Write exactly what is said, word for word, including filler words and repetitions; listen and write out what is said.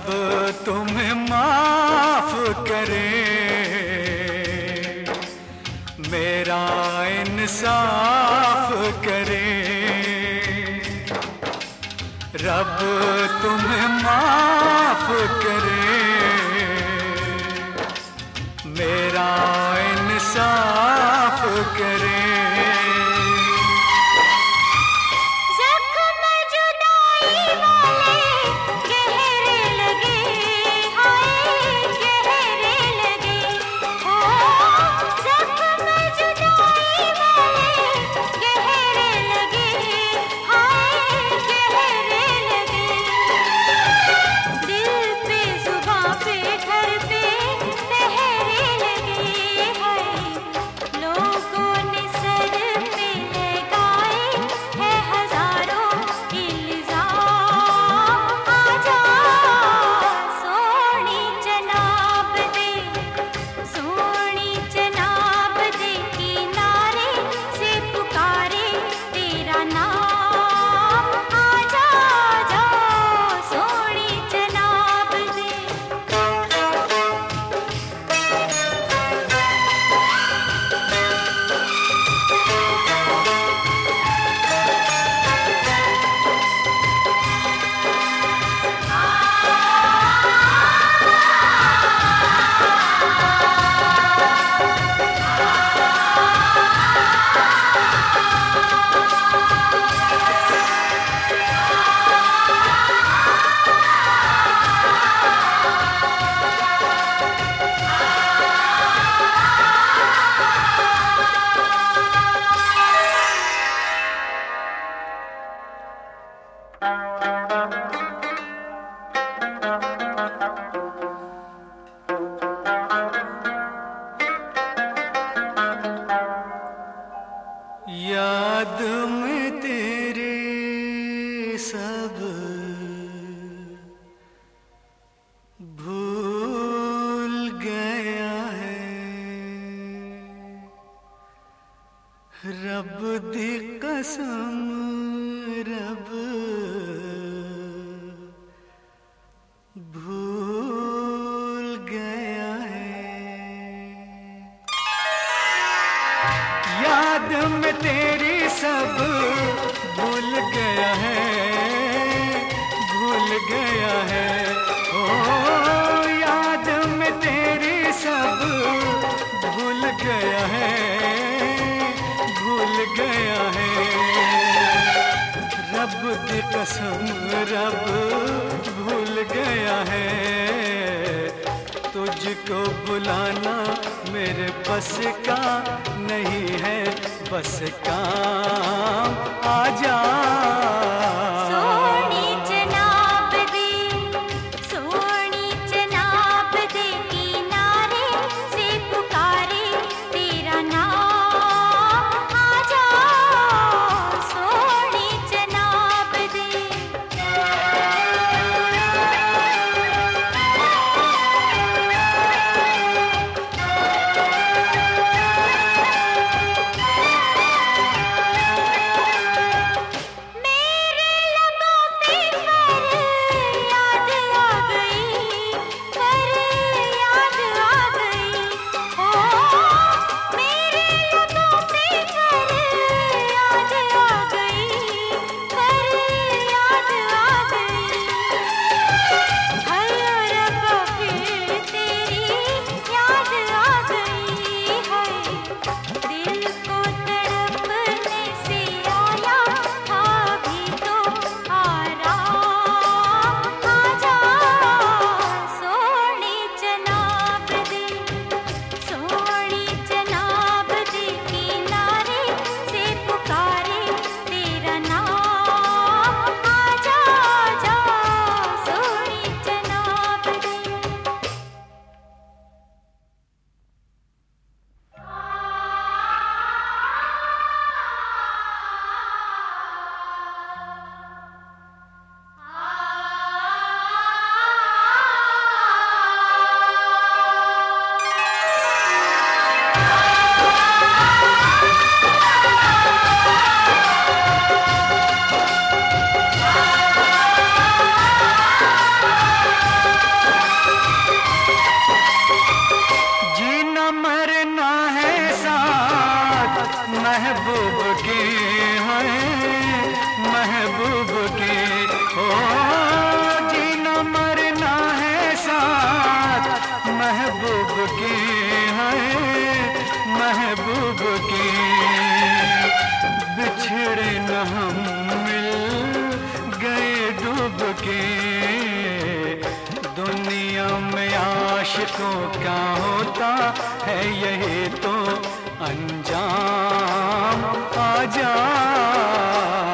तुम्हें माफ करे, मेरा इंसाफ करे। रब तुम्हें माफ करे, मेरा इंसाफ करे। याद में तेरे सब भूल गया है, रब दी कसम रब भूल गया है। याद में तेरी सब भूल गया है, भूल गया है। ओ याद में तेरी सब भूल गया है, भूल गया है। रब की कसम रब भूल गया है। तुझको बुलाना मेरे बस का नहीं है, बस काम आजा। सोनी जनाब दे, सोनी जनाब दे, किनारे से पुकारे तेरा नाम आजा। सोनी जनाब दे। मैं दुनिया में आशिकों का होता है यही तो अंजाम। आजा